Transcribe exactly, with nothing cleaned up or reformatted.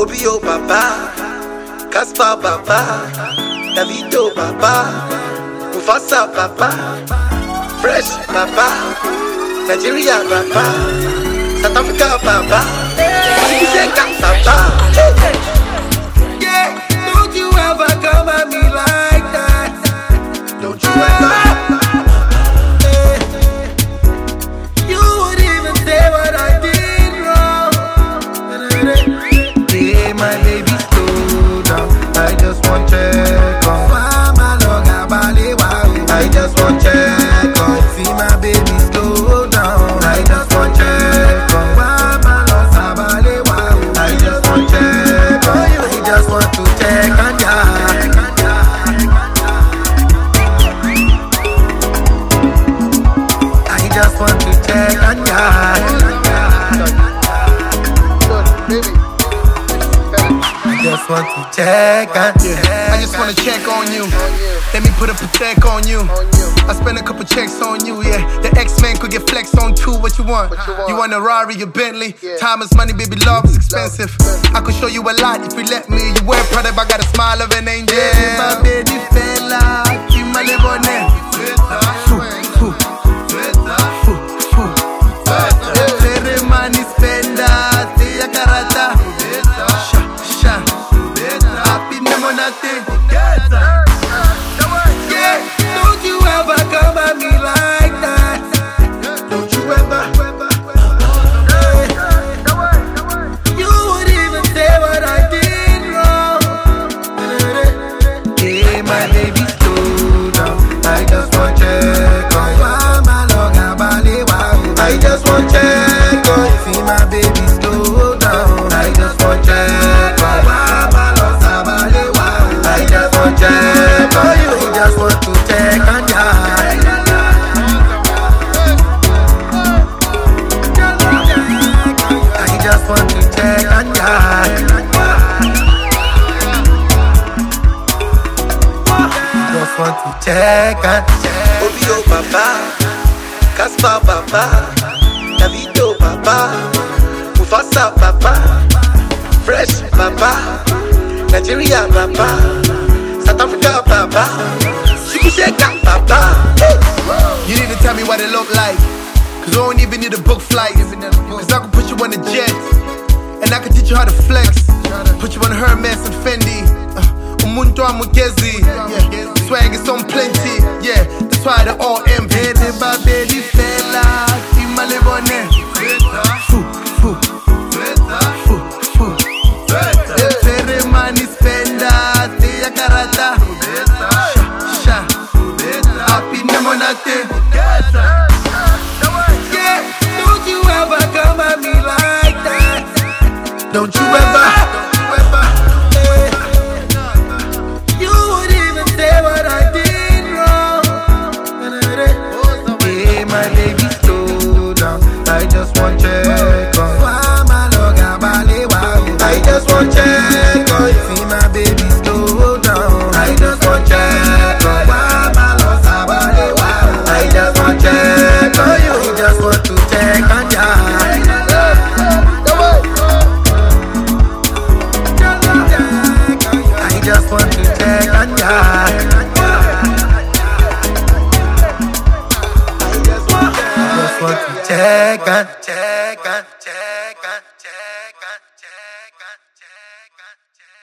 Obio Baba, Caspar Baba, Davido Baba, Mufasa Baba, Fresh Baba, Nigeria Baba, South Africa Baba, Zeka Baba. Yeah, don't you ever come at me like that. Don't you ever. You would even say what I did wrong. Hey, my baby, slow down. I just want check on. I just want check on. See my baby, slow down. I just want check on. I just want check on you. I just want to check on ya. I just want to check on ya. I just want to check on yeah. I just wanna check on you. Let me put a protect on you. I spend a couple checks on you, yeah. The X-Men could get flexed on too. What you want? You want a Rari, a Bentley? Time is money, baby, love is expensive. I could show you a lot if you let me. You wear Prada, but I got a smile of an angel. My baby fella, you my live on there. Foo, foo, foo, foo. Every money spender, stay a karata. Sha, sha. Happy nemo nothing. Don't you ever come at me like that. Don't you ever. You would even say what I did wrong. Hey, my baby, slow down. I just want check on. I just want check on. See my baby, slow down. I just want check on. I just want check on you. I just want to check on ya. I just want to check on ya. Just want to check on Obio Baba, Caspar Baba, Davido Baba, Mufasa Baba, Fresh Baba, Nigeria Baba, South Africa Baba, Zeka Baba. You need to tell me what it look like, cause I don't even need a book flight. Cause I can put you on a jet, and I can teach you how to flex. Put you on Hermes and Fendi, uh, Umuntu Amugezi. Yeah, swag is on plenty. Yeah, that's why they all envy. Baby, my baby fella, see my live on there. Foo, foo, foo, foo. Every money spender, stay a karata. Sha, sha. Happy nemo nothing. Yeah, don't you ever come at me like that. Don't you ever. You would even say what I did wrong. Hey, my baby, slow down. I just want check on. I just want check on. See my baby, slow down. I just want check on. I just want check on you. I just want to check on ya. I just want to check on ya. I just want to check on, check on, check on, check on, check on, check on, check on.